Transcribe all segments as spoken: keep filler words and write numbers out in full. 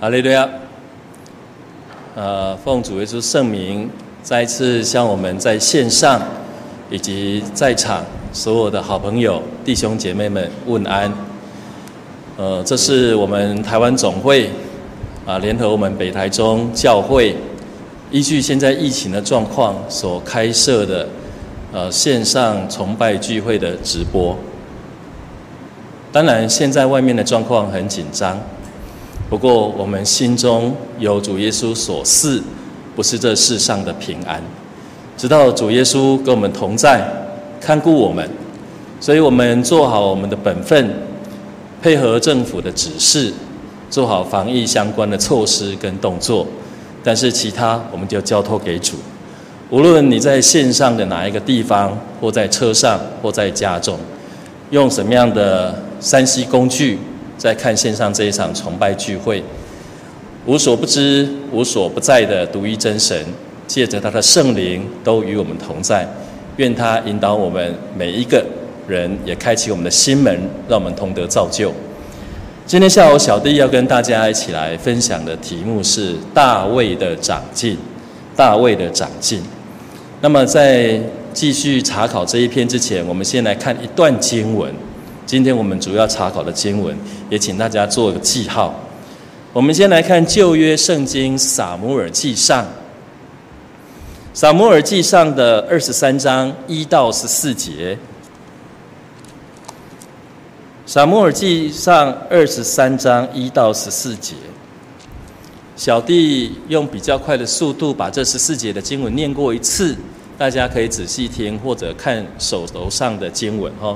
哈利路亚！呃，奉主耶稣圣名，再一次向我们在线上以及在场所有的好朋友、弟兄姐妹们问安。呃，这是我们台湾总会啊，联合我们北台中教会，依据现在疫情的状况所开设的呃线上崇拜聚会的直播。当然，现在外面的状况很紧张。不过，我们心中有主耶稣所赐，不是这世上的平安。直到主耶稣跟我们同在，看顾我们，所以我们做好我们的本分，配合政府的指示，做好防疫相关的措施跟动作。但是其他，我们就交托给主。无论你在线上的哪一个地方，或在车上，或在家中，用什么样的三 C 工具，在看线上这一场崇拜聚会，无所不知、无所不在的独一真神，借着他的圣灵都与我们同在。愿他引导我们每一个人，也开启我们的心门，让我们同得造就。今天下午，小弟要跟大家一起来分享的题目是大卫的长进。大卫的长进。那么在继续查考这一篇之前，我们先来看一段经文。今天我们主要查考的经文，也请大家做个记号。我们先来看旧约圣经撒母耳记上，撒母耳记上的二十三章一到十四节。撒母耳记上二十三章一到十四节，小弟用比较快的速度把这十四节的经文念过一次，大家可以仔细听或者看手头上的经文哈。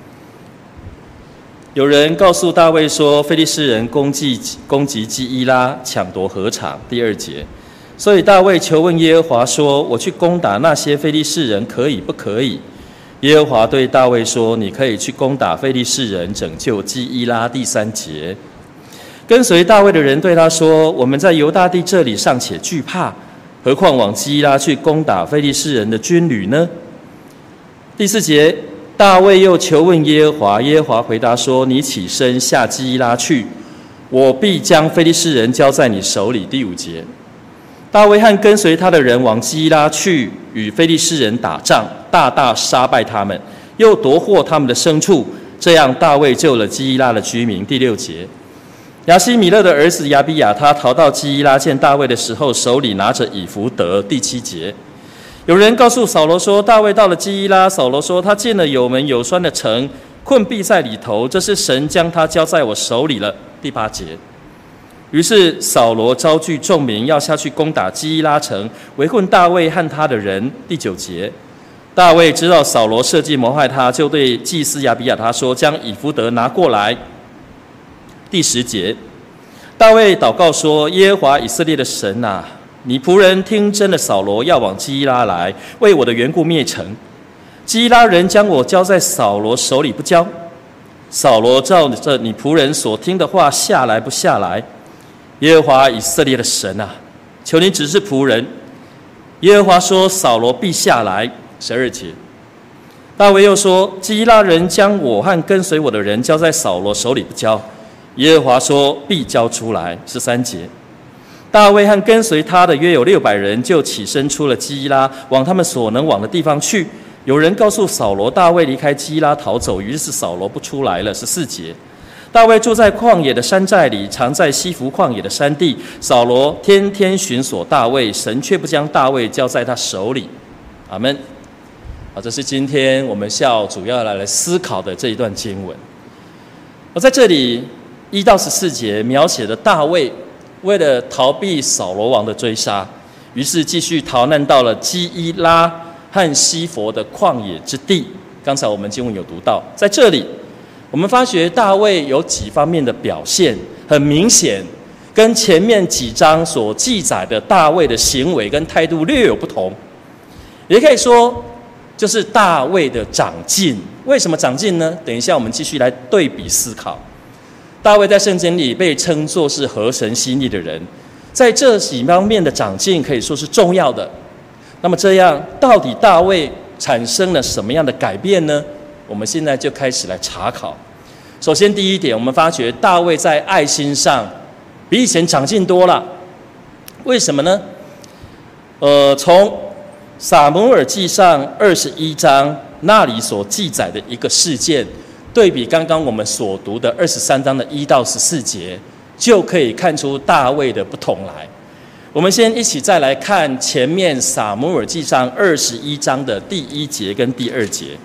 有人告诉大卫说，非利士人攻击攻击基伊拉，抢夺禾场。第二节，所以大卫求问耶和华说：“我去攻打那些非利士人，可以不可以？”耶和华对大卫说：“你可以去攻打非利士人，拯救基伊拉。”第三节，跟随大卫的人对他说：“我们在犹大地这里尚且惧怕，何况往基伊拉去攻打非利士人的军旅呢？”第四节，大卫又求问耶和华，耶和华回答说：“你起身下基伊拉去，我必将非利士人交在你手里。”第五节，大卫和跟随他的人往基伊拉去，与非利士人打仗，大大杀败他们，又夺获他们的牲畜，这样大卫救了基伊拉的居民。第六节，亚希米勒的儿子亚比亚他逃到基伊拉见大卫的时候，手里拿着以弗得。第七节，有人告诉扫罗说，大卫到了基伊拉。扫罗说，他进了有门有栓的城，困闭在里头，这是神将他交在我手里了。第八节，于是扫罗招聚众民，要下去攻打基伊拉城，围困大卫和他的人。第九节，大卫知道扫罗设计谋害他，就对祭司亚比亚他说：“将以弗得拿过来。”第十节，大卫祷告说：“耶和华以色列的神啊，你仆人听真了扫罗要往基伊拉来，为我的缘故灭城。基伊拉人将我交在扫罗手里，不交。扫罗照着你仆人所听的话下来不下来？耶和华以色列的神啊，求你指示仆人。”耶和华说：“扫罗必下来。”十二节，大卫又说：“基伊拉人将我和跟随我的人交在扫罗手里，不交。”耶和华说：“必交出来。”十三节，大卫和跟随他的约有六百人，就起身出了基伊拉，往他们所能往的地方去。有人告诉扫罗，大卫离开基伊拉逃走，于是扫罗不出来了。十四节，大卫住在旷野的山寨里，常在西弗旷野的山地。扫罗天天寻索大卫，神却不将大卫交在他手里。阿们。好，这是今天我们下午主要来来思考的这一段经文。我在这里一到十四节描写的大卫为了逃避扫罗王的追杀，于是继续逃难到了基伊拉和西弗的旷野之地。刚才我们经文有读到，在这里我们发觉大卫有几方面的表现，很明显跟前面几章所记载的大卫的行为跟态度略有不同，也可以说就是大卫的长进。为什么长进呢？等一下我们继续来对比思考。大卫在圣经里被称作是合神心意的人，在这几方面的长进可以说是重要的。那么这样到底大卫产生了什么样的改变呢？我们现在就开始来查考。首先第一点，我们发觉大卫在爱心上比以前长进多了。为什么呢？呃，从撒母耳记上二十一章那里所记载的一个事件，对比刚刚我们所读的二十三章的一到十四节，就可以看出大卫的不同来。我们先一起再来看前面撒母耳记上二十一章的第一节跟第二节。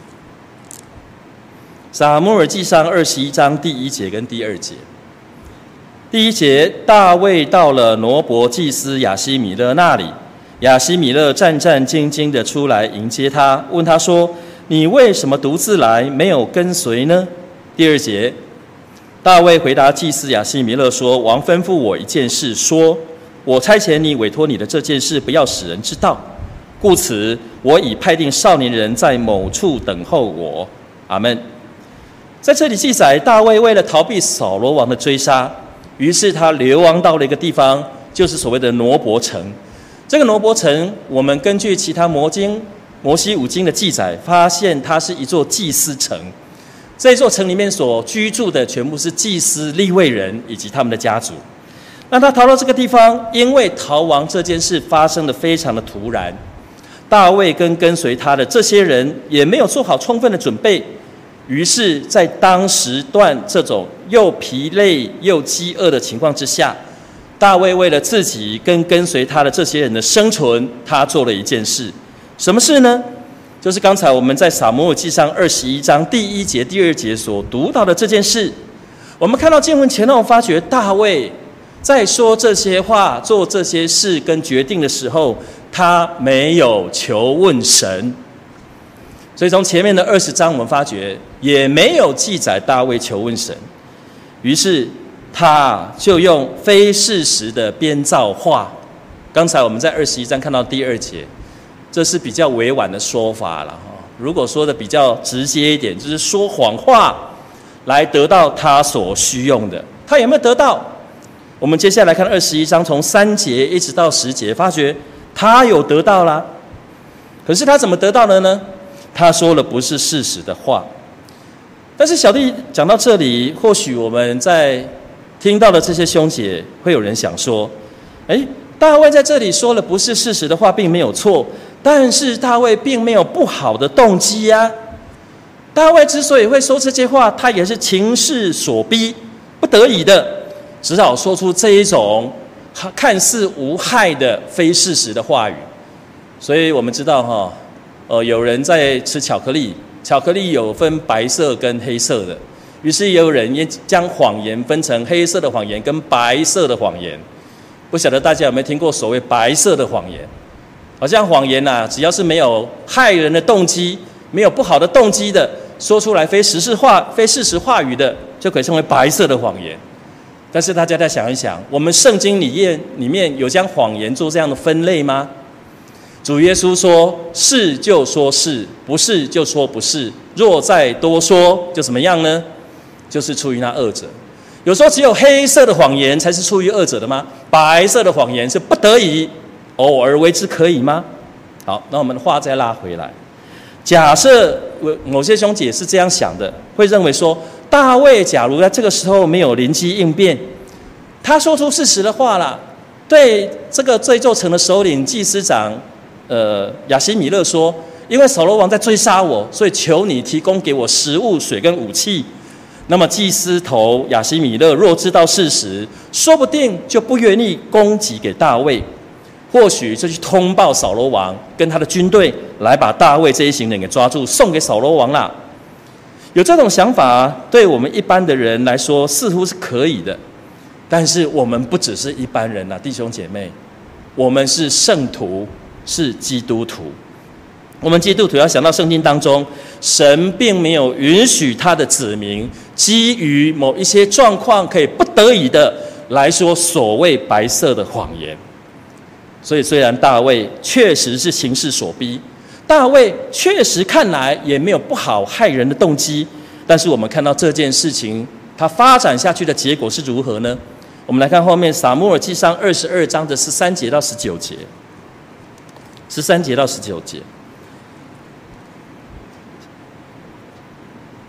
撒母耳记上二十一章第一节跟第二节。第一节，大卫到了挪伯祭司亚希米勒那里，亚希米勒战战兢兢地出来迎接他，问他说：“你为什么独自来，没有跟随呢？”第二节，大卫回答祭司亚希米勒说：“王吩咐我一件事，说我差遣你委托你的这件事，不要使人知道。故此，我已派定少年人在某处等候我。”阿们。在这里记载，大卫为了逃避扫罗王的追杀，于是他流亡到了一个地方，就是所谓的挪伯城。这个挪伯城，我们根据其他摩经、摩西五经的记载，发现它是一座祭司城。这一座城里面所居住的全部是祭司、利未人以及他们的家族。那他逃到这个地方，因为逃亡这件事发生的非常的突然，大卫跟跟随他的这些人也没有做好充分的准备。于是在当时段这种又疲累又饥饿的情况之下，大卫为了自己跟跟随他的这些人的生存，他做了一件事。什么事呢？就是刚才我们在撒母耳记上二十一章第一节第二节所读到的这件事。我们看到经文前后，发觉大卫在说这些话、做这些事跟决定的时候，他没有求问神。所以从前面的二十章，我们发觉也没有记载大卫求问神，于是他就用非事实的编造话。刚才我们在二十一章看到第二节，这是比较委婉的说法了。如果说的比较直接一点，就是说谎话来得到他所需用的。他有没有得到？我们接下来看二十一章，从三节一直到十节，发觉他有得到啦。可是他怎么得到的呢？他说了不是事实的话。但是小弟讲到这里，或许我们在听到的这些兄姐，会有人想说：哎，大卫在这里说了不是事实的话，并没有错，但是大卫并没有不好的动机啊。大卫之所以会说这些话，他也是情势所逼，不得已的，只好说出这一种看似无害的非事实的话语。所以我们知道哈。呃，有人在吃巧克力，巧克力有分白色跟黑色的，于是也有人也将谎言分成黑色的谎言跟白色的谎言。不晓得大家有没有听过所谓白色的谎言？好像谎言啊，只要是没有害人的动机，没有不好的动机的，说出来非事实话、非事实话语的，就可以称为白色的谎言。但是大家再想一想，我们圣经里面里面有将谎言做这样的分类吗？主耶稣说：“是就说是，不是就说不是。若再多说，就怎么样呢？就是出于那恶者。有时候只有黑色的谎言才是出于恶者的吗？白色的谎言是不得已，偶尔为之可以吗？”好，那我们话再拉回来，假设某些兄姐是这样想的，会认为说，大卫假如在这个时候没有灵机应变，他说出事实的话啦，对这个这座城的首领祭司长。呃，亚希米勒说：“因为扫罗王在追杀我，所以求你提供给我食物、水跟武器。”那么祭司头亚希米勒若知道事实，说不定就不愿意供给给大卫，或许就去通报扫罗王跟他的军队，来把大卫这一行人给抓住，送给扫罗王啦。有这种想法，对我们一般的人来说似乎是可以的，但是我们不只是一般人啊，弟兄姐妹，我们是圣徒。是基督徒，我们基督徒要想到圣经当中，神并没有允许他的子民基于某一些状况可以不得已的来说所谓白色的谎言。所以虽然大卫确实是情势所逼，大卫确实看来也没有不好害人的动机，但是我们看到这件事情它发展下去的结果是如何呢？我们来看后面撒母耳记上二十二章的十三节到十九节。十三节到十九节，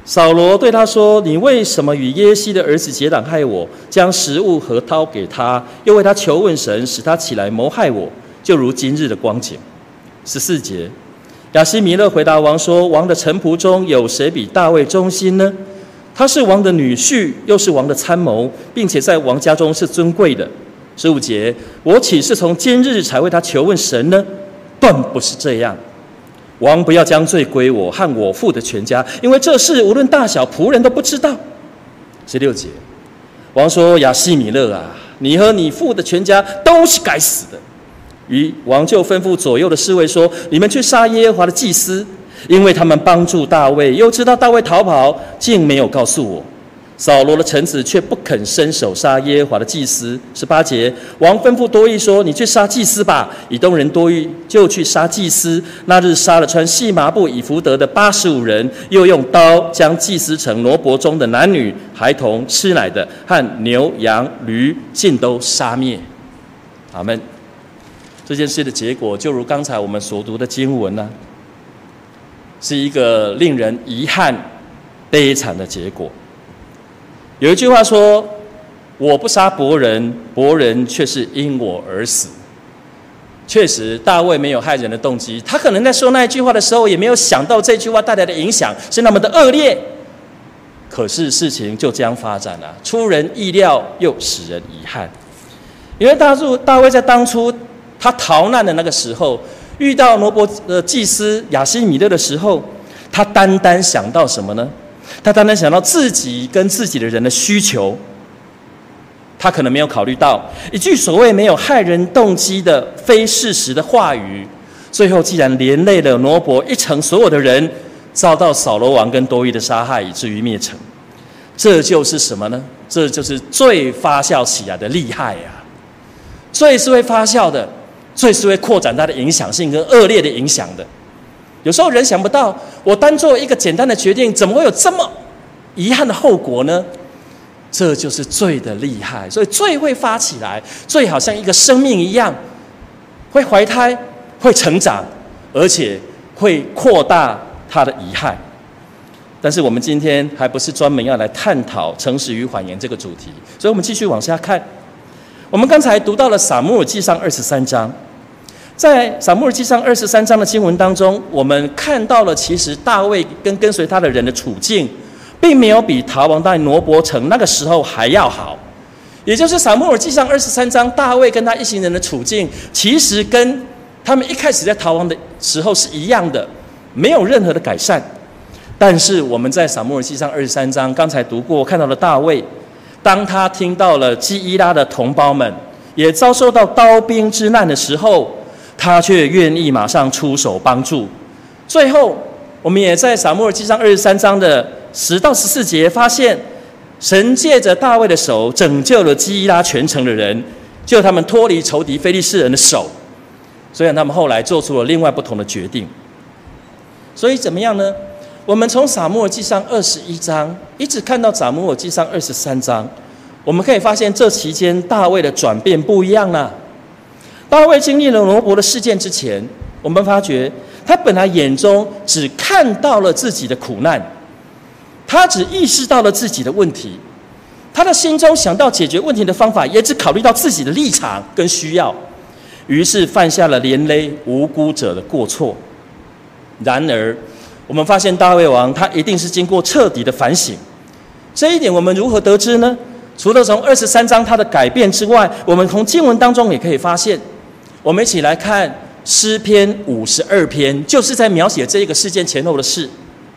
扫罗对他说：“你为什么与耶西的儿子结党害我，将食物和刀给他，又为他求问神，使他起来谋害我，就如今日的光景。”十四节，亚希米勒回答王说：“王的臣仆中有谁比大卫忠心呢？他是王的女婿，又是王的参谋，并且在王家中是尊贵的。”十五节，我岂是从今日才为他求问神呢？断不是这样。王不要将罪归我和我父的全家，因为这事无论大小，仆人都不知道。十六节，王说：“亚希米勒啊，你和你父的全家都是该死的。”于王就吩咐左右的侍卫说：“你们去杀耶和华的祭司，因为他们帮助大卫，又知道大卫逃跑，竟没有告诉我。”扫罗的臣子却不肯伸手杀耶和华的祭司。十八节，王吩咐多益说：“你去杀祭司吧。”以东人多益就去杀祭司。那日杀了穿细麻布以弗得的八十五人，又用刀将祭司城挪伯中的男女、孩童、吃奶的和牛、羊、驴尽都杀灭。阿们。这件事的结果，就如刚才我们所读的经文呢、啊，是一个令人遗憾、悲惨的结果。有一句话说：“我不杀伯人，伯人却是因我而死。”确实，大卫没有害人的动机，他可能在说那一句话的时候，也没有想到这句话带来的影响是那么的恶劣。可是事情就这样发展了，出人意料又使人遗憾。因为大大卫在当初他逃难的那个时候，遇到挪伯的祭司亚希米勒的时候，他单单想到什么呢？他单单想到自己跟自己的人的需求，他可能没有考虑到一句所谓没有害人动机的非事实的话语，最后既然连累了挪伯一城所有的人，遭到扫罗王跟多益的杀害，以至于灭城。这就是什么呢？这就是罪发酵起来的厉害啊！罪是会发酵的，罪是会扩展它的影响性跟恶劣的影响的。有时候人想不到，我单做一个简单的决定，怎么会有这么遗憾的后果呢？这就是罪的厉害。所以罪会发起来，罪好像一个生命一样，会怀胎，会成长，而且会扩大它的遗害。但是我们今天还不是专门要来探讨诚实与谎言这个主题，所以我们继续往下看。我们刚才读到了撒母耳记上二十三章，在撒母耳记上二十三章的经文当中，我们看到了其实大卫跟跟随他的人的处境，并没有比逃亡到挪伯城那个时候还要好。也就是撒母耳记上二十三章，大卫跟他一行人的处境，其实跟他们一开始在逃亡的时候是一样的，没有任何的改善。但是我们在撒母耳记上二十三章刚才读过，看到了大卫，当他听到了基伊拉的同胞们也遭受到刀兵之难的时候，他却愿意马上出手帮助。最后我们也在撒母耳记上二十三章的十到十四节发现，神借着大卫的手拯救了基伊拉全城的人，救他们脱离仇敌非利士人的手。虽然他们后来做出了另外不同的决定。所以怎么样呢？我们从撒母耳记上二十一章一直看到撒母耳记上二十三章，我们可以发现这期间大卫的转变不一样了。大卫经历了挪伯的事件之前，我们发觉他本来眼中只看到了自己的苦难，他只意识到了自己的问题，他的心中想到解决问题的方法，也只考虑到自己的立场跟需要，于是犯下了连累无辜者的过错。然而我们发现大卫王他一定是经过彻底的反省，这一点我们如何得知呢？除了从二十三章他的改变之外，我们从经文当中也可以发现。我们一起来看诗篇五十二篇，就是在描写这一个事件前后的事。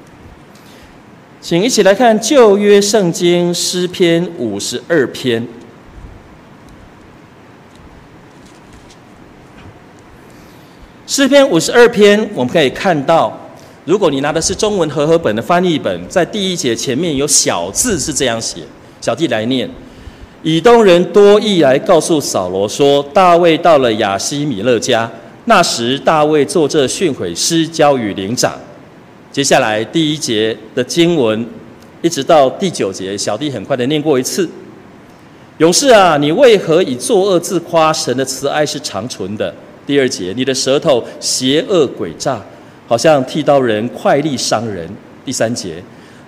请一起来看旧约圣经诗篇五十二篇。诗篇五十二篇，我们可以看到，如果你拿的是中文和合本的翻译本，在第一节前面有小字是这样写，小弟来念：以东人多益来告诉扫罗说，大卫到了亚希米勒家，那时大卫做这训诲诗交与灵长。接下来第一节的经文一直到第九节，小弟很快的念过一次。勇士啊，你为何以作恶自夸？神的慈爱是长存的。第二节，你的舌头邪恶诡诈，好像剃刀人快利伤人。第三节，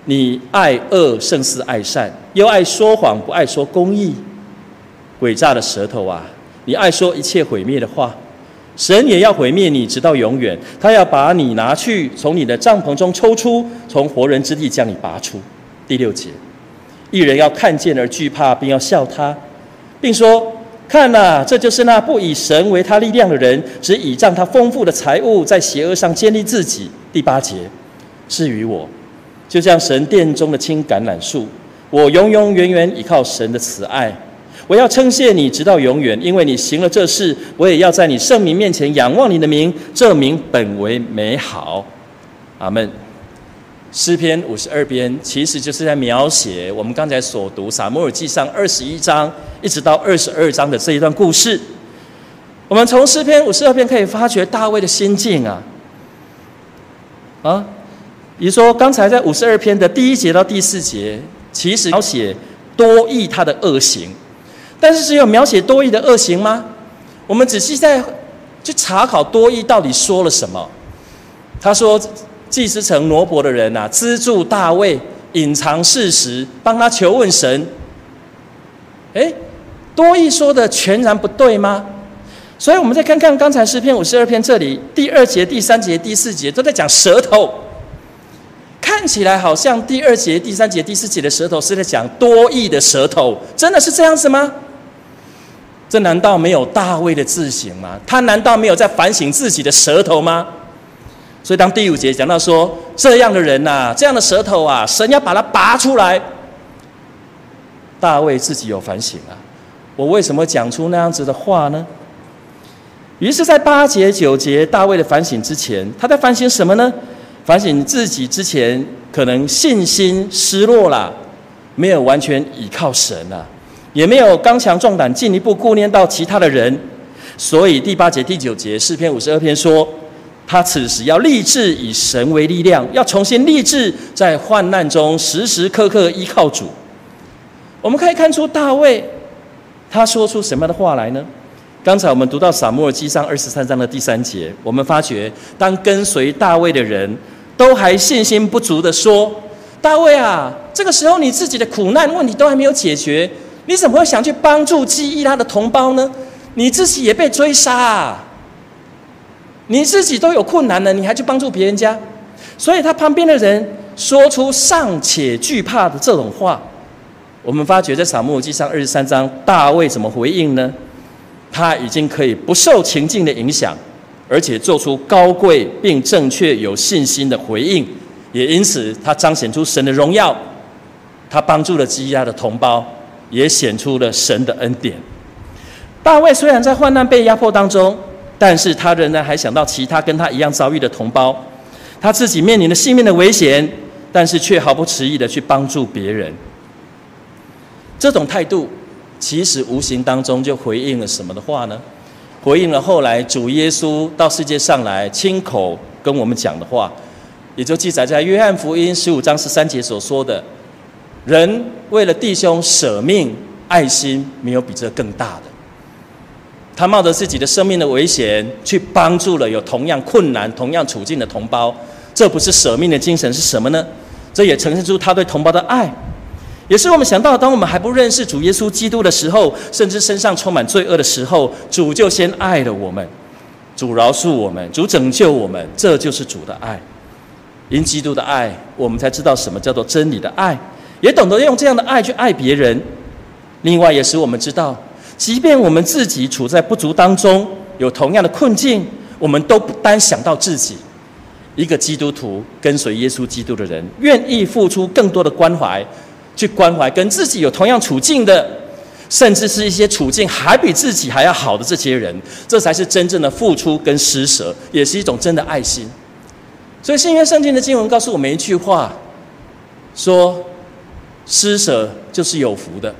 你爱恶胜似爱善，又爱说谎不爱说公义。诡诈的舌头啊，你爱说一切毁灭的话，神也要毁灭你直到永远。他要把你拿去，从你的帐篷中抽出，从活人之地将你拔出。第六节，义人要看见而惧怕，并要笑他，并说：看哪、啊，这就是那不以神为他力量的人，只倚仗他丰富的财物，在邪恶上建立自己。第八节，至于我，就像神殿中的青橄榄树，我永永远远倚靠神的慈爱。我要称谢你直到永远，因为你行了这事，我也要在你圣名面前仰望你的名，这名本为美好。阿们。诗篇五十二篇其实就是在描写我们刚才所读撒母耳记上二十一章一直到二十二章的这一段故事。我们从诗篇五十二篇可以发觉大卫的心境啊啊，比如说刚才在五十二篇的第一节到第四节，其实描写多益他的恶行。但是只有描写多益的恶行吗？我们仔细再去查考多益到底说了什么。他说祭司城挪伯的人啊，资助大卫，隐藏事实，帮他求问神。诶，多益说的全然不对吗？所以我们再看看刚才诗篇五十二篇这里第二节、第三节、第四节都在讲舌头，看起来好像第二节、第三节、第四节的舌头是在讲多益的舌头，真的是这样子吗？这难道没有大卫的自省吗？他难道没有在反省自己的舌头吗？所以当第五节讲到说这样的人啊，这样的舌头啊，神要把它拔出来，大卫自己有反省啊，我为什么讲出那样子的话呢？于是在八节九节大卫的反省之前，他在反省什么呢？反省自己之前可能信心失落了，没有完全倚靠神啊，也没有刚强壮胆进一步顾念到其他的人。所以第八节第九节诗篇五十二篇说，他此时要立志以神为力量，要重新立志在患难中时时刻刻依靠主。我们可以看出大卫他说出什么样的话来呢？刚才我们读到撒母耳记上二十三章的第三节，我们发觉当跟随大卫的人都还信心不足的说，大卫啊，这个时候你自己的苦难问题都还没有解决，你怎么会想去帮助基伊拉的同胞呢？你自己也被追杀啊，你自己都有困难了，你还去帮助别人家？所以他旁边的人说出尚且惧怕的这种话。我们发觉在撒母耳记上二十三章，大卫怎么回应呢？他已经可以不受情境的影响，而且做出高贵并正确有信心的回应，也因此他彰显出神的荣耀，他帮助了基伊拉的同胞，也显出了神的恩典。大卫虽然在患难被压迫当中，但是他仍然还想到其他跟他一样遭遇的同胞，他自己面临了性命的危险，但是却毫不迟疑的去帮助别人。这种态度其实无形当中就回应了什么的话呢？回应了后来主耶稣到世界上来亲口跟我们讲的话，也就记载在约翰福音十五章十三节所说的，人为了弟兄舍命，爱心没有比这更大的。他冒着自己的生命的危险去帮助了有同样困难同样处境的同胞，这不是舍命的精神是什么呢？这也呈现出他对同胞的爱，也是我们想到当我们还不认识主耶稣基督的时候，甚至身上充满罪恶的时候，主就先爱了我们，主饶恕我们，主拯救我们，这就是主的爱。因基督的爱，我们才知道什么叫做真理的爱，也懂得用这样的爱去爱别人。另外也使我们知道，即便我们自己处在不足当中，有同样的困境，我们都不单想到自己。一个基督徒跟随耶稣基督的人，愿意付出更多的关怀，去关怀跟自己有同样处境的，甚至是一些处境还比自己还要好的这些人，这才是真正的付出跟施舍，也是一种真的爱心。所以新约圣经的经文告诉我们一句话，说施舍就是有福的。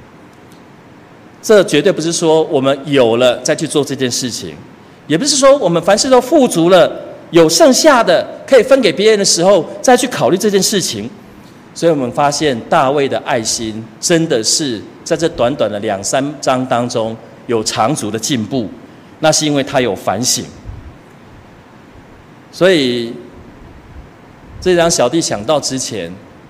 这绝对不是说我们有了再去做这件事情，也不是说我们凡事都富足了，有剩下的可以分给别人的时候再去考虑这件事情。所以我们发现大卫的爱心真的是在这短短的两三章当中有长足的进步，那是因为他有反省。所以这张小弟想到之前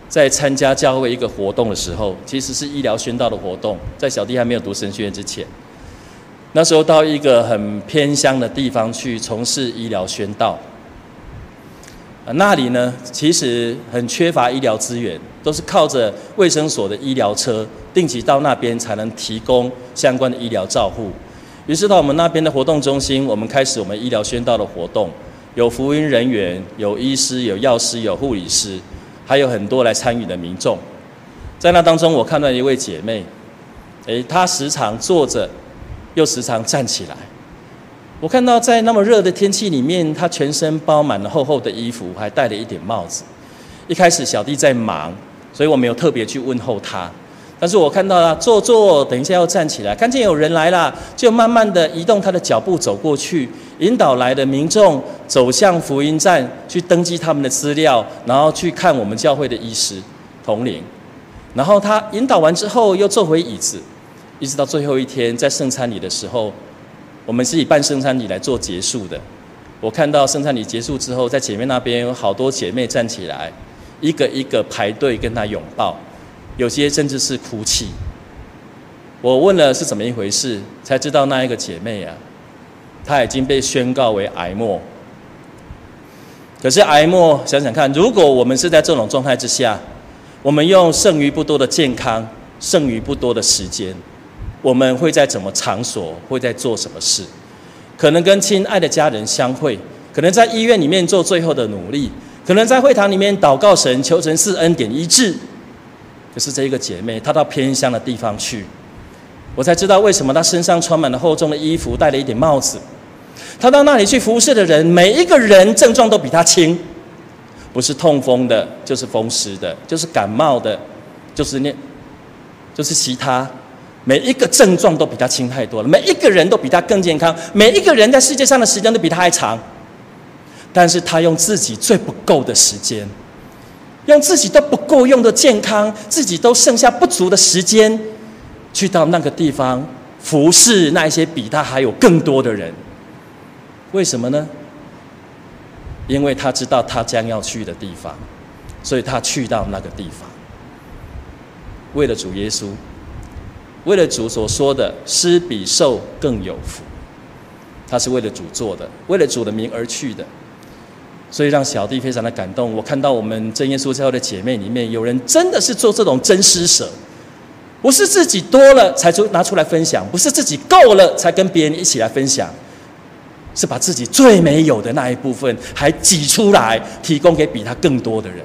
在参加教会一个活动的时候，其实是医疗宣道的活动，在小弟还没有读神学院之前，那时候到一个很偏乡的地方去从事医疗宣道。那里呢，其实很缺乏医疗资源，都是靠着卫生所的医疗车定期到那边才能提供相关的医疗照护。于是到我们那边的活动中心，我们开始我们医疗宣道的活动，有福音人员，有医师，有药师，有护理师，还有很多来参与的民众。在那当中，我看到一位姐妹，诶，她时常坐着，又时常站起来。我看到在那么热的天气里面，她全身包满了厚厚的衣服，还戴了一顶帽子。一开始小弟在忙，所以我没有特别去问候她。但是我看到她坐坐，等一下要站起来，看见有人来了，就慢慢的移动她的脚步走过去，引导来的民众走向福音站，去登记他们的资料，然后去看我们教会的医师同龄。然后她引导完之后，又坐回椅子，一直到最后一天，在圣餐礼的时候。我们是以办圣餐礼来做结束的。我看到圣餐礼结束之后，在姐妹那边有好多姐妹站起来，一个一个排队跟她拥抱，有些甚至是哭泣。我问了是怎么一回事，才知道那一个姐妹啊，她已经被宣告为癌末。可是癌末，想想看，如果我们是在这种状态之下，我们用剩余不多的健康，剩余不多的时间，我们会在什么场所，会在做什么事？可能跟亲爱的家人相会，可能在医院里面做最后的努力，可能在会堂里面祷告神，求神赐恩典医治。可是这一个姐妹，她到偏乡的地方去，我才知道为什么她身上穿满了厚重的衣服，戴了一顶帽子。她到那里去服侍的人，每一个人症状都比她轻，不是痛风的，就是风湿的，就是感冒的，就是那，就是其他。每一个症状都比他轻太多了，每一个人都比他更健康，每一个人在世界上的时间都比他还长。但是他用自己最不够的时间，用自己都不够用的健康，自己都剩下不足的时间，去到那个地方服侍那一些比他还有更多的人。为什么呢？因为他知道他将要去的地方，所以他去到那个地方，为了主耶稣。为了主所说的施比受更有福，他是为了主做的，为了主的名而去的，所以让小弟非常的感动。我看到我们真耶稣教会的姐妹里面，有人真的是做这种真施舍，不是自己多了才拿出来分享，不是自己够了才跟别人一起来分享，是把自己最没有的那一部分还挤出来，提供给比他更多的人。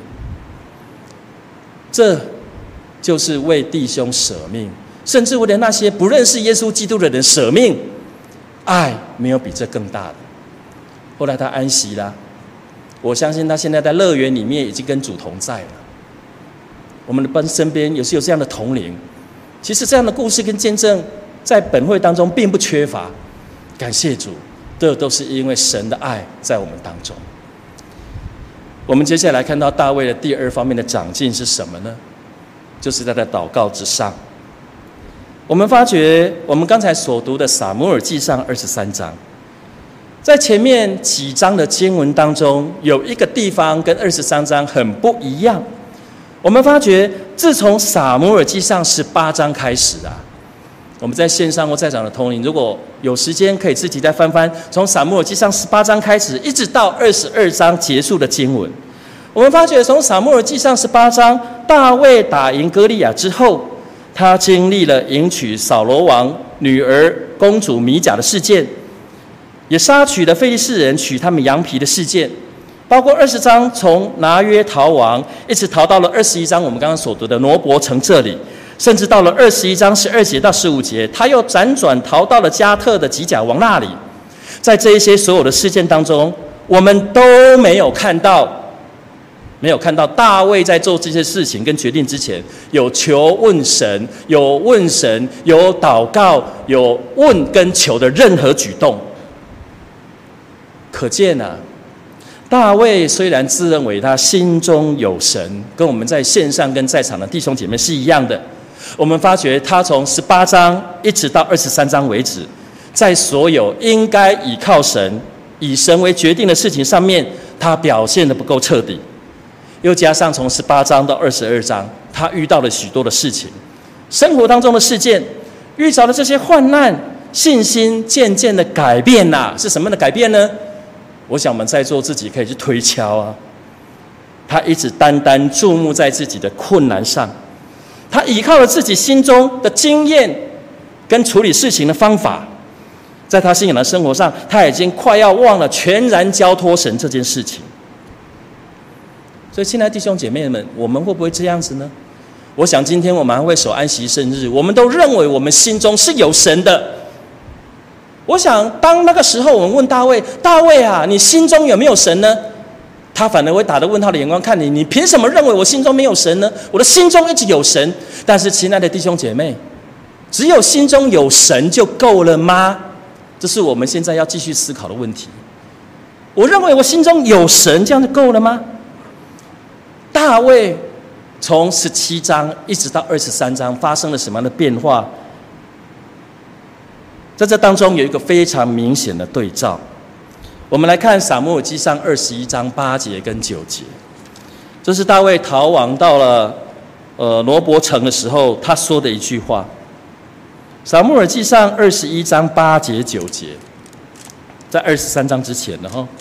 这就是为弟兄舍命。甚至为了那些不认识耶稣基督的人舍命，爱没有比这更大的。后来他安息了，我相信他现在在乐园里面已经跟主同在了。我们的身边也是有这样的同龄，其实这样的故事跟见证在本会当中并不缺乏。感谢主，这都是因为神的爱在我们当中。我们接下来看到大卫的第二方面的长进是什么呢？就是在他祷告之上。我们发觉，我们刚才所读的撒母耳记上二十三章，在前面几章的经文当中，有一个地方跟二十三章很不一样。我们发觉，自从撒母耳记上十八章开始啊，我们在线上或在场的同龄，如果有时间可以自己再翻翻，从撒母耳记上十八章开始，一直到二十二章结束的经文，我们发觉从撒母耳记上十八章，大卫打赢歌利亚之后，他经历了迎娶扫罗王女儿公主米甲的事件，也杀取了非利士人取他们羊皮的事件，包括二十章从拿约逃亡，一直逃到了二十一章我们刚刚所读的挪伯城这里，甚至到了二十一章十二节到十五节，他又辗转逃到了加特的吉甲王那里。在这一些所有的事件当中，我们都没有看到没有看到大卫在做这些事情跟决定之前，有求问神，有问神，有祷告，有问跟求的任何举动。可见啊，大卫虽然自认为他心中有神，跟我们在线上跟在场的弟兄姐妹是一样的。我们发觉他从十八章一直到二十三章为止，在所有应该倚靠神、以神为决定的事情上面，他表现得不够彻底。 又加上从十八章到二十二章，他遇到了许多的事情，生活当中的事件，遇着了这些患难，信心渐渐的改变啦、啊。是什么样的改变呢？我想我们在座自己可以去推敲啊。他一直单单注目在自己的困难上，他依靠了自己心中的经验跟处理事情的方法，在他信仰的生活上，他已经快要忘了全然交托神这件事情。所以亲爱的弟兄姐妹们，我们会不会这样子呢？我想今天我们还会守安息圣日，我们都认为我们心中是有神的。我想当那个时候我们问大卫，大卫啊，你心中有没有神呢？他反而会打着问号的眼光看你，你凭什么认为我心中没有神呢？我的心中一直有神。但是亲爱的弟兄姐妹，只有心中有神就够了吗？这是我们现在要继续思考的问题。我认为我心中有神，这样就够了吗？大卫从十七章一直到二十三章发生了什么样的变化？在这当中有一个非常明显的对照。我们来看撒母耳记上二十一章八节跟九节，这是大卫逃亡到了呃罗伯城的时候，他说的一句话。撒母耳记上二十一章八节九节，在二十三章之前的哈。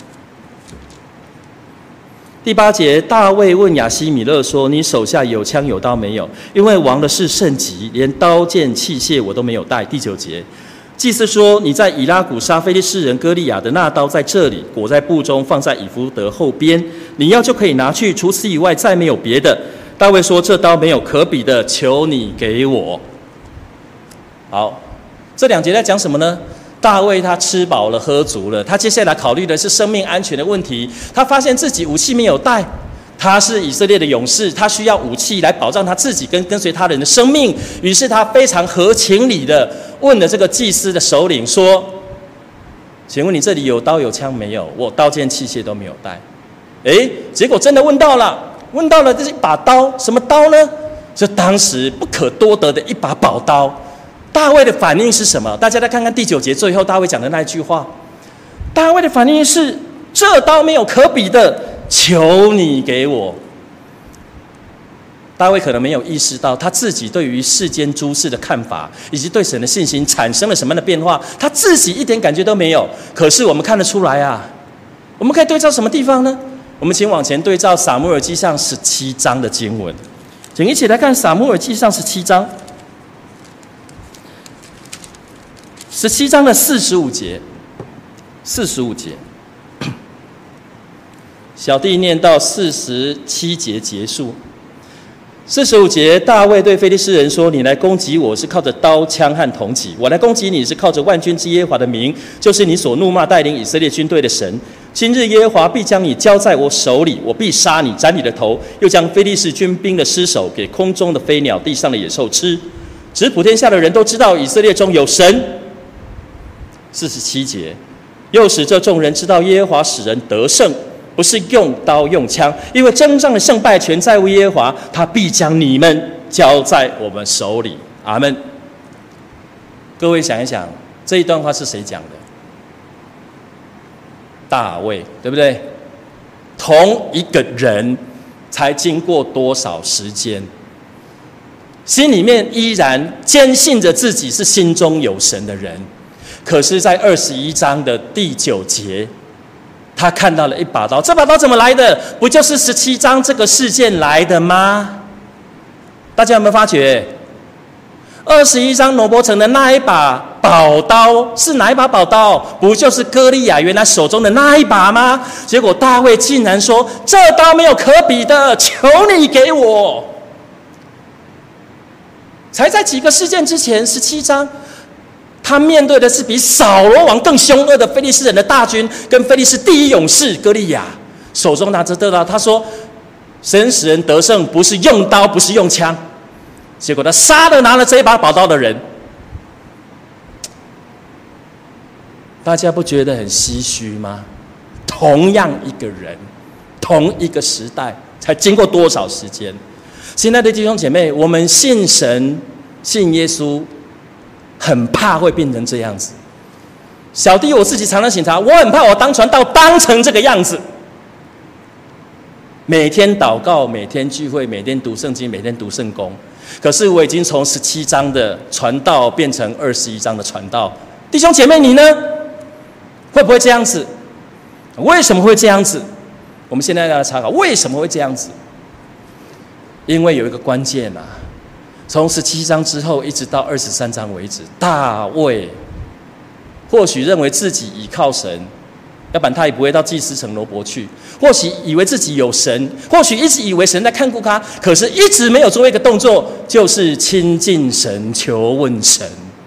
第八节，大卫问亚希米勒说：“你手下有枪有刀没有？因为王的事甚急，连刀剑器械我都没有带。”第九节。祭司说：“你在以拉谷杀非利士人歌利亚的那刀在这里，裹在布中，放在以弗得后边。你要就可以拿去，除此以外再没有别的。”大卫说：“这刀没有可比的，求你给我。”好，这两节在讲什么呢？大卫他吃饱了喝足了，他接下来考虑的是生命安全的问题。他发现自己武器没有带，他是以色列的勇士，他需要武器来保障他自己跟跟随他人的生命。于是他非常合情理的问了这个祭司的首领说：“请问你这里有刀有枪没有？我刀剑器械都没有带。”诶，结果真的问到了，问到了这一把刀，什么刀呢？就当时不可多得的一把宝刀。大卫的反应是什么？大家再看看第九节最后大卫讲的那一句话。大卫的反应是：“这刀没有可比的，求你给我。”大卫可能没有意识到他自己对于世间诸事的看法，以及对神的信心产生了什么样的变化，他自己一点感觉都没有。可是我们看得出来啊，我们可以对照什么地方呢？我们请往前对照撒母耳记上十七章的经文，请一起来看撒母耳记上十七章。十七章的四十五节，四十五节，小弟念到四十七节结束。四十五节，大卫对非利士人说：“你来攻击我是靠着刀枪和铜戟，我来攻击你是靠着万军之耶和华的名，就是你所怒骂带领以色列军队的神。今日耶和华必将你交在我手里，我必杀你，斩你的头，又将非利士军兵的尸首给空中的飞鸟、地上的野兽吃。使普天下的人都知道以色列中有神。”四十七节，又使这众人知道耶和华使人得胜，不是用刀用枪，因为征战的胜败全在乎耶和华，他必将你们交在我们手里。阿们。各位想一想，这一段话是谁讲的？大卫，对不对？同一个人，才经过多少时间，心里面依然坚信着自己是心中有神的人。可是在二十一章的第九节，他看到了一把刀，这把刀怎么来的？不就是十七章这个事件来的吗？大家有没有发觉？二十一章罗伯城的那一把宝刀是哪一把宝刀？不就是歌利亚原来手中的那一把吗？结果大卫竟然说：“这刀没有可比的，求你给我。”才在几个事件之前，十七章。他面对的是比扫罗王更凶恶的非利士人的大军，跟非利士第一勇士歌利亚，手中拿着这刀。他说：“神使人得胜，不是用刀，不是用枪。”结果他杀了拿了这一把宝刀的人。大家不觉得很唏嘘吗？同样一个人，同一个时代，才经过多少时间？亲爱的弟兄姐妹，我们信神、信耶稣。很怕会变成这样子。小弟我自己常常检查，我很怕我当传道当成这个样子。 每天祷告，每天聚会，每天读圣经，每天读圣功。可是我已经从十七章的传道变成二十一章的传道。弟兄姐妹，你呢？会不会这样子？为什么会这样子？我们现在要来查考为什么会这样子。因为有一个关键啊，从十七章之后一直到二十三章为止，大卫或许认为自己倚靠神，要不然他也不会到祭司城罗伯去。或许以为自己有神，或许一直以为神在看顾他，可是一直没有做一个动作，就是亲近神，求问神。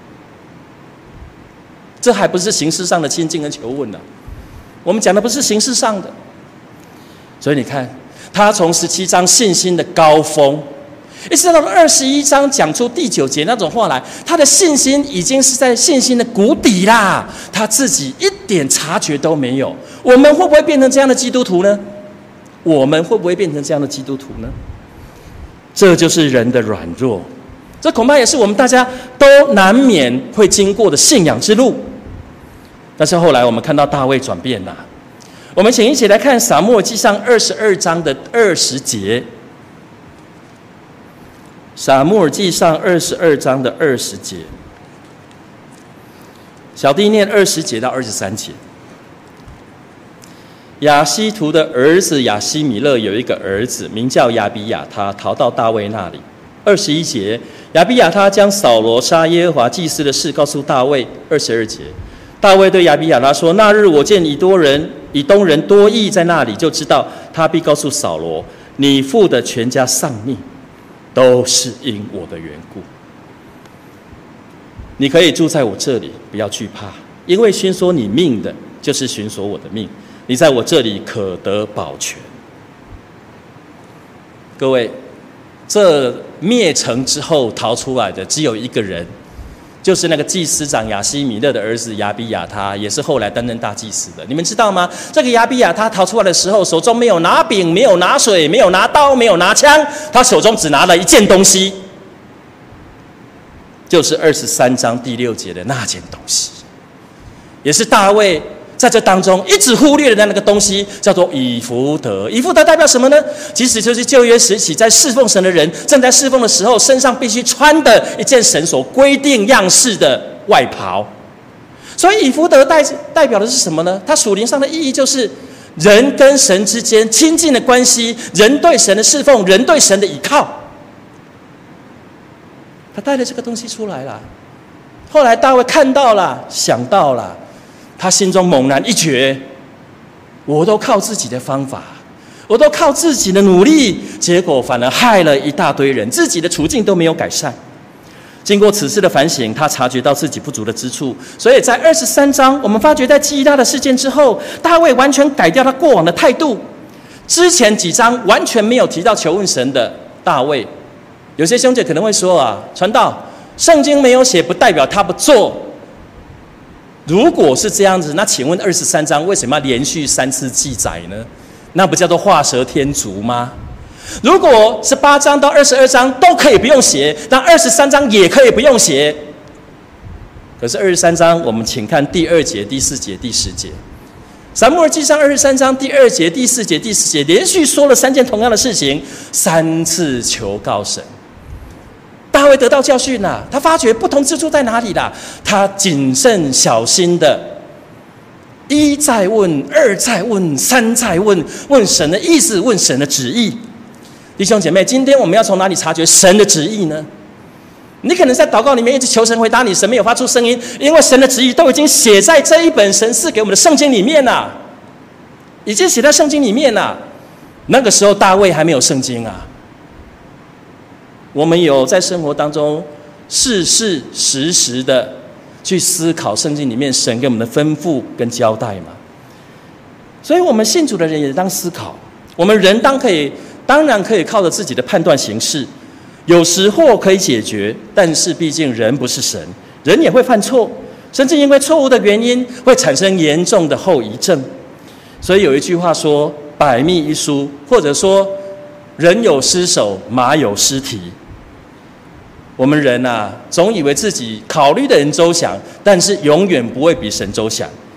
这还不是形式上的亲近跟求问呢、啊，我们讲的不是形式上的。所以你看，他从十七章信心的高峰，一直到二十一章讲出第九节那种话来，他的信心已经是在信心的谷底啦，他自己一点察觉都没有。我们会不会变成这样的基督徒呢？我们会不会变成这样的基督徒呢？这就是人的软弱，这恐怕也是我们大家都难免会经过的信仰之路。但是后来我们看到大卫转变了，我们请一起来看撒母耳记上二十二章的二十节。撒母耳记上二十二章的二十节，小弟念二十节到二十三节。亚希图的儿子亚希米勒有一个儿子，名叫亚比亚他，逃到大卫那里。二十一节，亚比亚他将扫罗杀耶和华祭司的事告诉大卫。二十二节，大卫对亚比亚他说：“那日我见以多人、以东人多益在那里，就知道他必告诉扫罗，你父的全家丧命，都是因我的缘故。你可以住在我这里，不要惧怕，因为寻索你命的，就是寻索我的命。你在我这里可得保全。”各位，这灭城之后逃出来的只有一个人，就是那个祭司长亚希米勒的儿子亚比亚他，也是后来担任大祭司的。你们知道吗？这个亚比亚他逃出来的时候，手中没有拿饼，没有拿水，没有拿刀，没有拿枪，他手中只拿了一件东西，就是二十三章第六节的那件东西，也是大卫在这当中一直忽略的那个东西，叫做以弗得。以弗得代表什么呢？其实就是旧约时期在侍奉神的人正在侍奉的时候，身上必须穿的一件神所规定样式的外袍。所以以弗得代代表的是什么呢？它属灵上的意义就是人跟神之间亲近的关系，人对神的侍奉，人对神的倚靠。他带了这个东西出来了。后来大卫看到了，想到了，他心中猛然一觉，我都靠自己的方法，我都靠自己的努力，结果反而害了一大堆人，自己的处境都没有改善。经过此次的反省，他察觉到自己不足的之处，所以在二十三章，我们发觉在基拉的事件之后，大卫完全改掉他过往的态度。之前几章完全没有提到求问神的大卫，有些兄姐可能会说啊，传道，圣经没有写不代表他不做。如果是这样子，那请问二十三章为什么要连续三次记载呢？那不叫做画蛇添足吗？如果十八章到二十二章都可以不用写，那二十三章也可以不用写。可是二十三章，我们请看第二节、第四节、第十节。撒母耳记上二十三章第二节、第四节、第十节，连续说了三件同样的事情，三次求告神。大卫得到教训了，他发觉不同之处在哪里啦？他谨慎小心的，一再问，二再问，三再问，问神的意思，问神的旨意。弟兄姐妹，今天我们要从哪里察觉神的旨意呢？你可能在祷告里面一直求神回答你，神没有发出声音，因为神的旨意都已经写在这一本神赐给我们的圣经里面了，已经写在圣经里面了。那个时候大卫还没有圣经啊。我们有在生活当中事事时时的去思考圣经里面神给我们的吩咐跟交代嘛？所以我们信主的人也当思考，我们人当可以当然可以靠着自己的判断行事，有时或可以解决，但是毕竟人不是神，人也会犯错，甚至因为错误的原因会产生严重的后遗症。所以有一句话说，百密一疏，或者说人有失手，马有失蹄。我们人啊，总以为自己考虑的人周详，但是永远不会比神周详。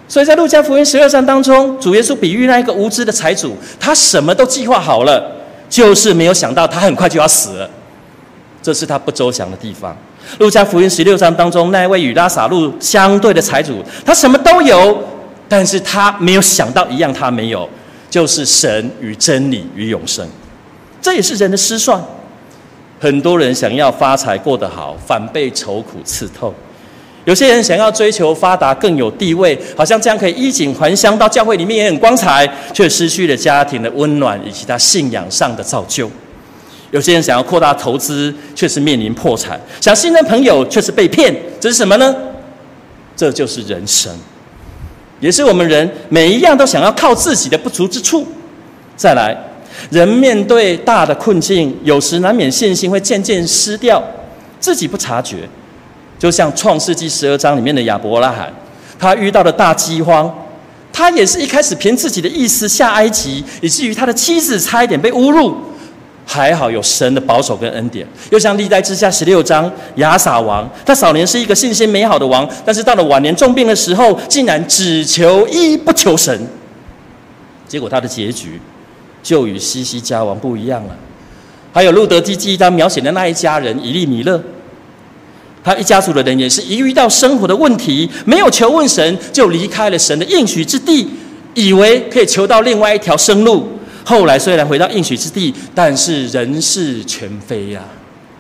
所以在路加福音十二章当中，主耶稣比喻那一个无知的财主，他什么都计划好了，就是没有想到他很快就要死了，这是他不周详的地方。路加福音十六章当中，那一位与拉撒路相对的财主，他什么都有，但是他没有想到一样他没有，就是神与真理与永生。这也是人的失算。很多人想要发财过得好，反被愁苦刺透。有些人想要追求发达更有地位，好像这样可以衣锦还乡，到教会里面也很光彩，却失去了家庭的温暖以及他信仰上的造就。有些人想要扩大投资，却是面临破产；想信任朋友，却是被骗。这是什么呢？这就是人生，也是我们人每一样都想要靠自己的不足之处。再来，人面对大的困境，有时难免信心会渐渐失掉，自己不察觉。就像创世纪十二章里面的亚伯拉罕，他遇到了大饥荒，他也是一开始凭自己的意思下埃及，以至于他的妻子差一点被侮辱，还好有神的保守跟恩典。又像历代志下十六章亚撒王，他早年是一个信心美好的王，但是到了晚年重病的时候，竟然只求医不求神，结果他的结局就与西西家王不一样了。还有路德记记章描写的那一家人以利米勒，他一家族的人也是一遇到生活的问题，没有求问神，就离开了神的应许之地，以为可以求到另外一条生路。后来虽然回到应许之地，但是人事全非啊！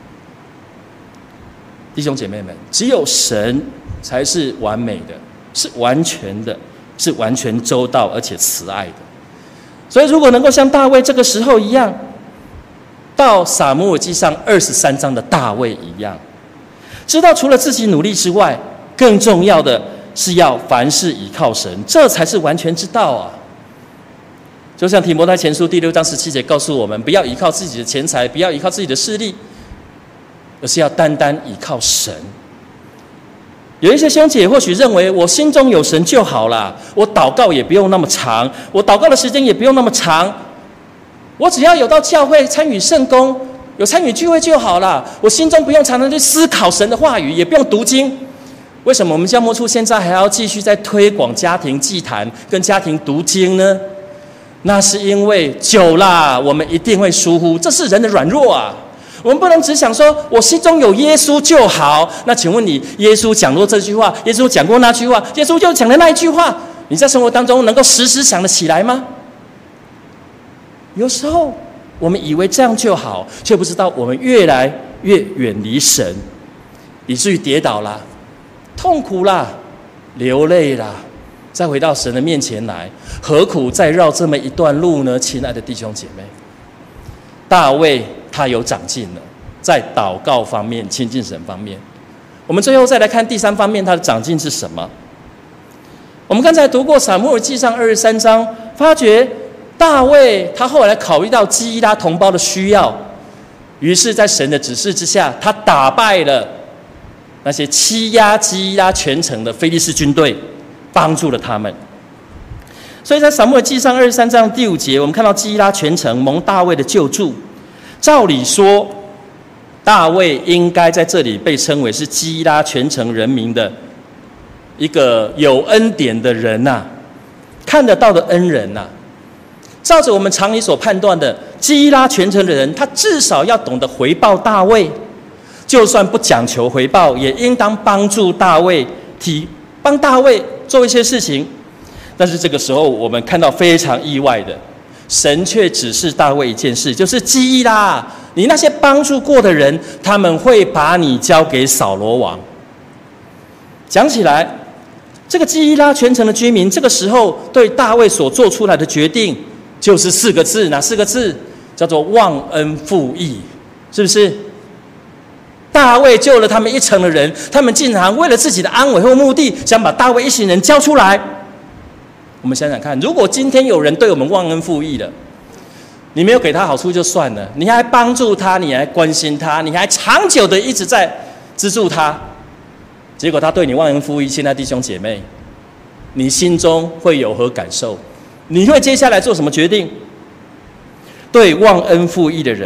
弟兄姐妹们，只有神才是完美的，是完全的，是完全周到而且慈爱的。所以如果能够像大卫这个时候一样，到撒母耳记上二十三章的大卫一样，知道除了自己努力之外，更重要的是要凡事倚靠神，这才是完全之道啊！就像提摩太前书第六章十七节告诉我们，不要依靠自己的钱财，不要依靠自己的势力，而是要单单依靠神。有一些兄姐或许认为，我心中有神就好了，我祷告也不用那么长，我祷告的时间也不用那么长，我只要有到教会参与圣工，有参与聚会就好了，我心中不用常常去思考神的话语，也不用读经。为什么我们教牧处现在还要继续在推广家庭祭坛跟家庭读经呢？那是因为久啦，我们一定会疏忽，这是人的软弱啊！我们不能只想说我心中有耶稣就好。那请问你，耶稣讲过这句话，耶稣讲过那句话，耶稣就讲的那一句话，你在生活当中能够时时想得起来吗？有时候我们以为这样就好，却不知道我们越来越远离神，以至于跌倒啦、痛苦啦、流泪啦，再回到神的面前来，何苦再绕这么一段路呢？亲爱的弟兄姐妹，大卫他有长进了，在祷告方面、亲近神方面。我们最后再来看第三方面，他的长进是什么？我们刚才读过撒母耳记上二十三章，发觉大卫他后来考虑到基伊拉同胞的需要，于是在神的指示之下，他打败了那些欺压基伊拉全城的非利士军队，帮助了他们。所以在撒母耳记上二十三章第五节，我们看到基伊拉全城蒙大卫的救助。照理说，大卫应该在这里被称为是基伊拉全城人民的一个有恩典的人呐、啊，看得到的恩人呐、啊。照着我们常理所判断的，基伊拉全城的人，他至少要懂得回报大卫，就算不讲求回报，也应当帮助大卫，提帮大卫做一些事情。但是这个时候，我们看到非常意外的，神却指示大卫一件事，就是基伊拉，你那些帮助过的人，他们会把你交给扫罗王。讲起来，这个基伊拉全城的居民，这个时候对大卫所做出来的决定，就是四个字，哪四个字？叫做忘恩负义，是不是？大卫救了他们一城的人，他们竟然为了自己的安危或目的，想把大卫一行人交出来。我们想想看，如果今天有人对我们忘恩负义了，你没有给他好处就算了，你还帮助他，你还关心他，你还长久的一直在资助他，结果他对你忘恩负义，亲爱的弟兄姐妹，你心中会有何感受？你会接下来做什么决定？对忘恩负义的人，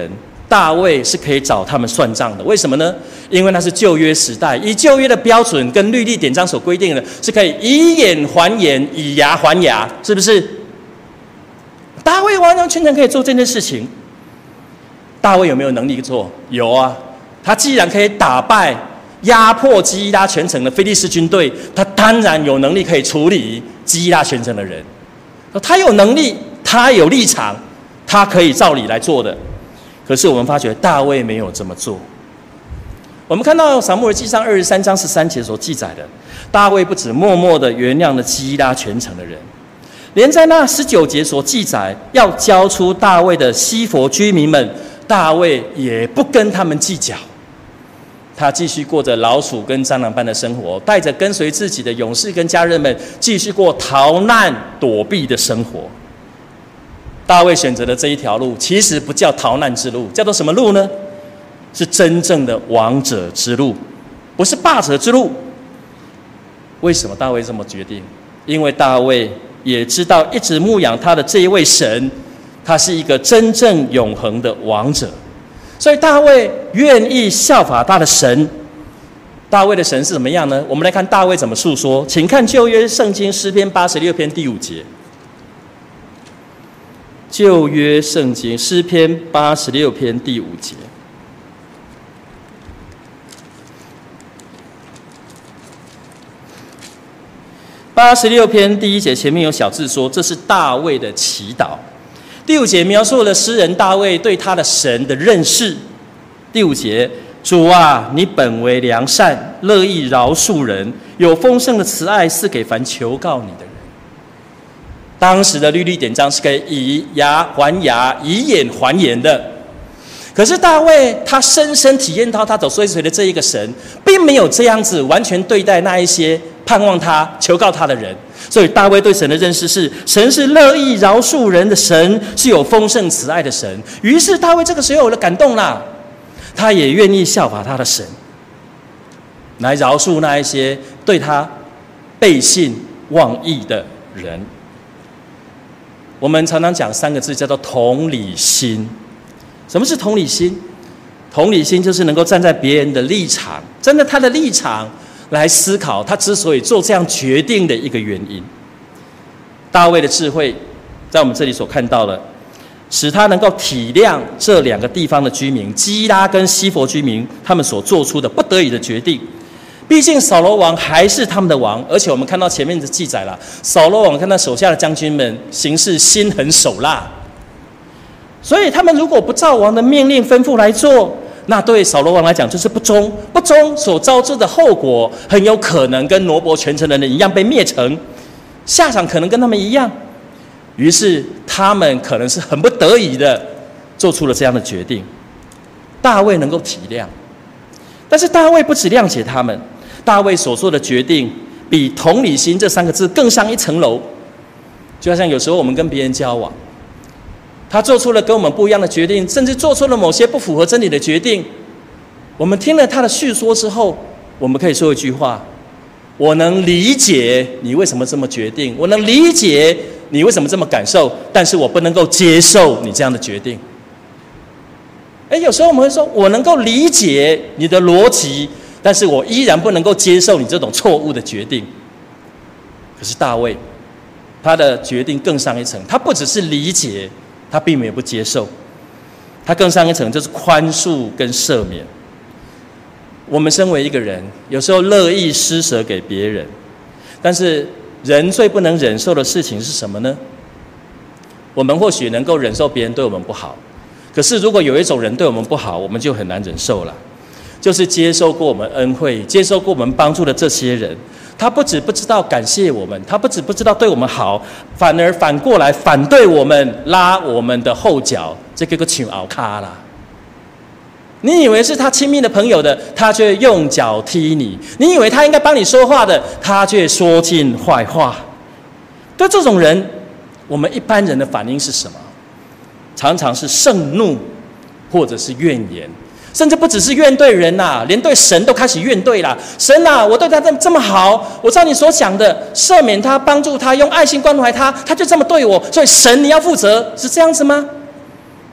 大卫是可以找他们算账的。为什么呢？因为那是旧约时代，以旧约的标准跟律例典章所规定的，是可以以眼还眼，以牙还牙，是不是？大卫完完全全可以做这件事情。大卫有没有能力做？有啊，他既然可以打败、压迫基伊拉全城的非利士军队，他当然有能力可以处理基伊拉全城的人。他有能力，他有立场，他可以照理来做的。可是我们发觉大卫没有这么做。我们看到撒母耳记上二十三章十三节所记载的，大卫不止默默的原谅了基伊拉全城的人，连在那十九节所记载要交出大卫的西弗居民们，大卫也不跟他们计较。他继续过着老鼠跟蟑螂般的生活，带着跟随自己的勇士跟家人们，继续过逃难躲避的生活。大卫选择的这一条路，其实不叫逃难之路，叫做什么路呢？是真正的王者之路，不是霸者之路。为什么大卫这么决定？因为大卫也知道，一直牧养他的这一位神，他是一个真正永恒的王者，所以大卫愿意效法他的神。大卫的神是怎么样呢？我们来看大卫怎么述说，请看旧约圣经诗篇八十六篇第五节。旧约圣经诗篇八十六篇第五节。八十六篇第一节前面有小字说，这是大卫的祈祷。第五节描述了诗人大卫对他的神的认识。第五节，主啊，你本为良善，乐意饶恕人，有丰盛的慈爱赐给凡求告你的人。当时的律例典章是可以以牙还牙，以眼还眼的。可是大卫他深深体验到他所追随的这一个神，并没有这样子完全对待那一些盼望他、求告他的人。所以大卫对神的认识是，神是乐意饶恕人的神，是有丰盛慈爱的神。于是大卫这个时候有了感动啦，他也愿意效法他的神，来饶恕那一些对他背信忘义的人。我们常常讲三个字，叫做同理心。什么是同理心？同理心就是能够站在别人的立场，站在他的立场来思考他之所以做这样决定的一个原因。大卫的智慧在我们这里所看到的，使他能够体谅这两个地方的居民基拉跟西弗居民他们所做出的不得已的决定。毕竟扫罗王还是他们的王，而且我们看到前面的记载了，扫罗王看到手下的将军们行事心狠手辣，所以他们如果不照王的命令吩咐来做，那对扫罗王来讲就是不忠。不忠所招致的后果，很有可能跟挪伯全城的人一样被灭城，下场可能跟他们一样。于是他们可能是很不得已的做出了这样的决定。大卫能够体谅，但是大卫不只谅解他们，大卫所做的决定比同理心这三个字更上一层楼。就好像有时候我们跟别人交往，他做出了跟我们不一样的决定，甚至做出了某些不符合真理的决定，我们听了他的叙说之后，我们可以说一句话：我能理解你为什么这么决定，我能理解你为什么这么感受，但是我不能够接受你这样的决定。诶，有时候我们会说，我能够理解你的逻辑，但是我依然不能够接受你这种错误的决定。可是大卫，他的决定更上一层，他不只是理解，他并没有不接受，他更上一层就是宽恕跟赦免。我们身为一个人，有时候乐意施舍给别人，但是人最不能忍受的事情是什么呢？我们或许能够忍受别人对我们不好，可是如果有一种人对我们不好，我们就很难忍受了。就是接受过我们恩惠、接受过我们帮助的这些人，他不止不知道感谢我们，他不止不知道对我们好，反而反过来反对我们，拉我们的后脚，这个个抢熬卡啦。你以为是他亲密的朋友的，他却用脚踢你；你以为他应该帮你说话的，他却说尽坏话。对这种人，我们一般人的反应是什么？常常是盛怒，或者是怨言，甚至不只是怨对人啊，连对神都开始怨对了。神啊，我对他这么好，我照你所讲的赦免他、帮助他、用爱心关怀他，他就这么对我，所以神你要负责，是这样子吗？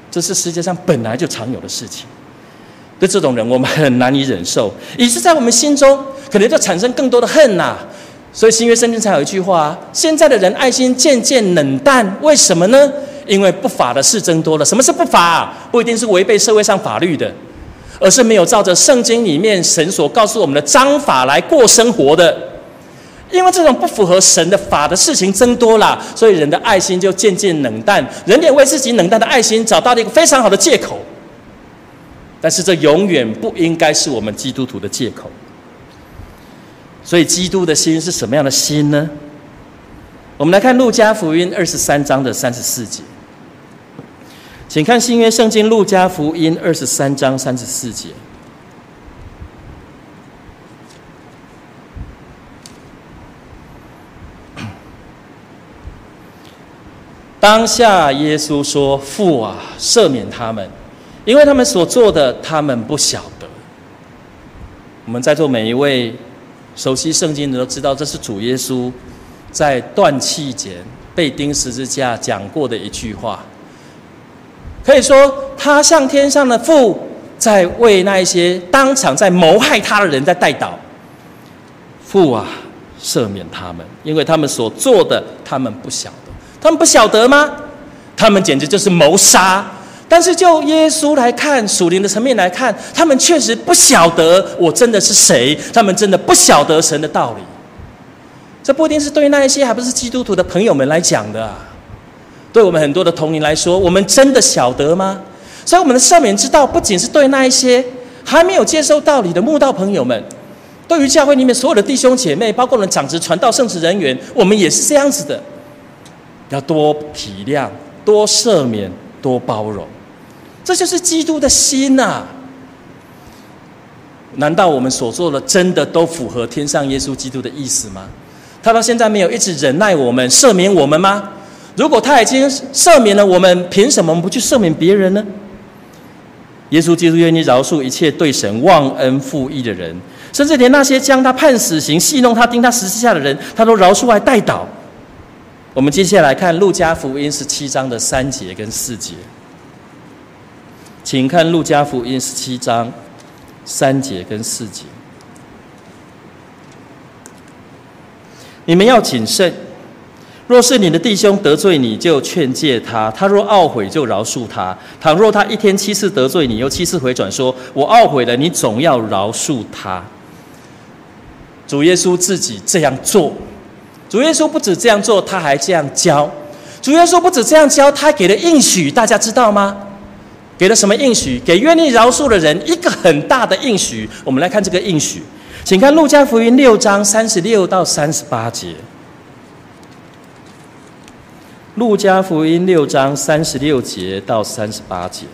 这是世界上本来就常有的事情。对这种人，我们很难以忍受，以致在我们心中可能就产生更多的恨呐、啊。所以新约圣经才有一句话：现在的人爱心渐渐冷淡，为什么呢？因为不法的事增多了。什么是不法？不一定是违背社会上法律的，而是没有照着圣经里面神所告诉我们的章法来过生活的。因为这种不符合神的法的事情增多了，所以人的爱心就渐渐冷淡，人也为自己冷淡的爱心找到了一个非常好的借口。但是这永远不应该是我们基督徒的借口。所以基督的心是什么样的心呢？我们来看路加福音二十三章的三十四节，请看新约圣经路加福音二十三章三十四节。当下耶稣说：父啊，赦免他们，因为他们所做的他们不晓得。我们在座每一位熟悉圣经的都知道，这是主耶稣在断气前被钉十字架讲过的一句话。可以说他向天上的父在为那一些当场在谋害他的人在代祷。父啊，赦免他们，因为他们所做的他们不晓得。他们不晓得吗？他们简直就是谋杀。但是就耶稣来看，属灵的层面来看，他们确实不晓得我真的是谁，他们真的不晓得神的道理。这不一定是对那一些还不是基督徒的朋友们来讲的啊，对我们很多的同龄来说，我们真的晓得吗？所以我们的赦免之道不仅是对那一些还没有接受道理的慕道朋友们，对于教会里面所有的弟兄姐妹，包括我们长职传道圣职人员，我们也是这样子的，要多体谅，多赦免，多包容。这就是基督的心啊！难道我们所做的真的都符合天上耶稣基督的意思吗？他到现在没有一直忍耐我们，赦免我们吗？如果他已经赦免了我们，凭什么不去赦免别人呢？耶稣基督愿意饶恕一切对神忘恩负义的人，甚至连那些将他判死刑、戏弄他、钉他十字架的人，他都饶恕来代祷。我们接下来看路加福音十七章的三节跟四节，请看路加福音十七章三节跟四节。你们要谨慎，若是你的弟兄得罪你，就劝诫他；他若懊悔，就饶恕他。倘若他一天七次得罪你，又七次回转说我懊悔了，你总要饶恕他。主耶稣自己这样做，主耶稣不止这样做，他还这样教。主耶稣不止这样教，他还给了应许，大家知道吗？给了什么应许？给愿意饶恕的人一个很大的应许。我们来看这个应许，请看路加福音六章三十六到三十八节。路加福音六章三十六节到三十八节。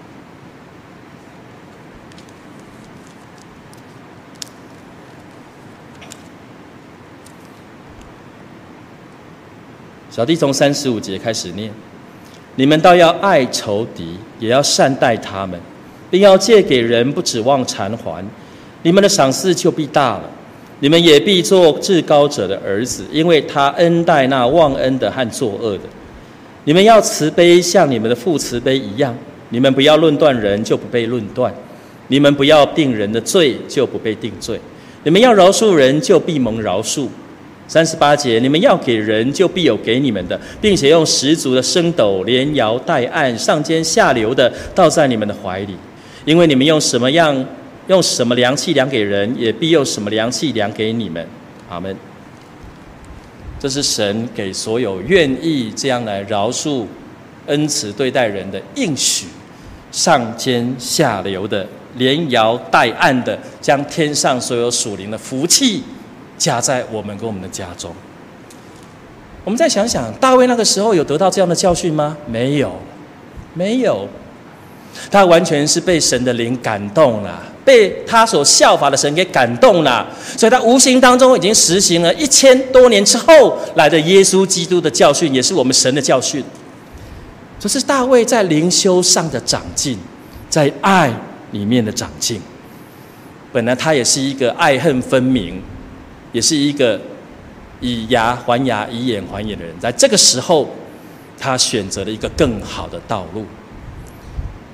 小弟从三十五节开始念：你们倒要爱仇敌，也要善待他们，并要借给人，不指望偿还。你们的赏赐就必大了。你们也必做至高者的儿子，因为他恩待那忘恩的和作恶的。你们要慈悲，像你们的父慈悲一样。你们不要论断人，就不被论断；你们不要定人的罪，就不被定罪。你们要饶恕人，就必蒙饶恕。三十八节，你们要给人，就必有给你们的，并且用十足的升斗连摇带按，上尖下流的倒在你们的怀里。因为你们用什么样用什么量器量给人，也必用什么量器量给你们。阿们。这是神给所有愿意这样来饶恕、恩慈对待人的应许，上尖下流的连摇带按的，将天上所有属灵的福气加在我们跟我们的家中。我们再想想，大卫那个时候有得到这样的教训吗？没有，没有。他完全是被神的灵感动了，被他所效法的神给感动了，所以他无形当中已经实行了一千多年之后来的耶稣基督的教训，也是我们神的教训。这是大卫在灵修上的长进，在爱里面的长进。本来他也是一个爱恨分明，也是一个以牙还牙、以眼还眼的人，在这个时候他选择了一个更好的道路。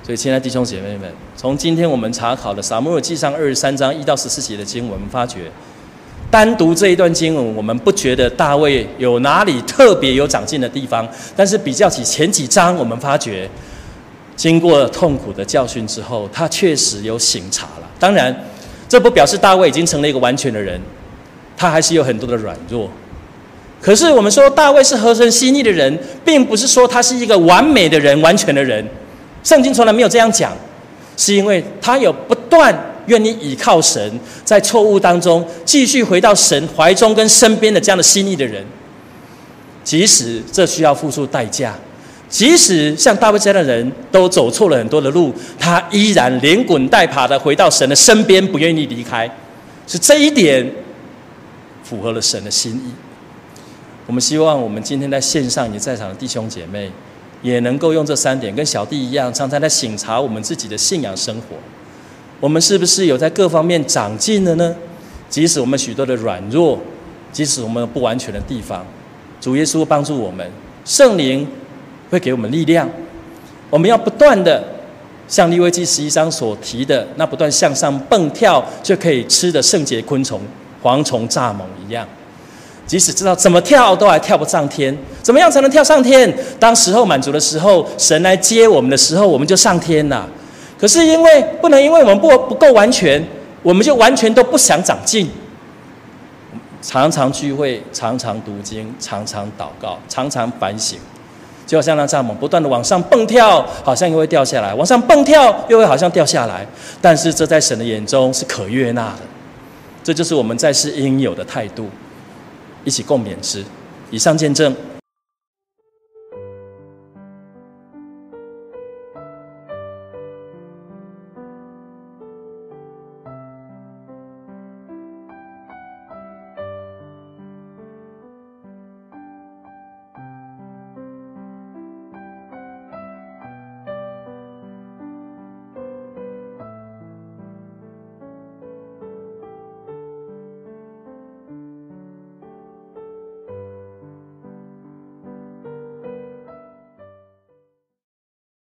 所以，亲爱的弟兄姐妹们，从今天我们查考的撒母耳记上二十三章一到十四节的经文，我们发觉，单独这一段经文，我们不觉得大卫有哪里特别有长进的地方，但是比较起前几章，我们发觉，经过痛苦的教训之后，他确实有省察了。当然，这不表示大卫已经成了一个完全的人，他还是有很多的软弱。可是我们说大卫是合神心意的人，并不是说他是一个完美的人、完全的人。圣经从来没有这样讲，是因为他有不断愿意倚靠神，在错误当中继续回到神怀中跟身边的这样的心意的人。即使这需要付出代价，即使像大卫这样的人都走错了很多的路，他依然连滚带爬的回到神的身边，不愿意离开。是这一点符合了神的心意。我们希望我们今天在线上也在场的弟兄姐妹，也能够用这三点，跟小弟一样，常常在省察我们自己的信仰生活。我们是不是有在各方面长进了呢？即使我们许多的软弱，即使我们不完全的地方，主耶稣帮助我们，圣灵会给我们力量。我们要不断的像利未记十一章所提的那不断向上蹦跳就可以吃的圣洁昆虫蝗虫蚱蜢一样，即使知道怎么跳都还跳不上天。怎么样才能跳上天？当时候满足的时候，神来接我们的时候，我们就上天了。可是因为不能因为我们不不够完全，我们就完全都不想长进。常常聚会，常常读经，常常祷告，常常反省，就好像那蚱蜢不断的往上蹦跳，好像又会掉下来，往上蹦跳又会好像掉下来。但是这在神的眼中是可悦纳的，这就是我们在世应有的态度。一起共勉之。以上见证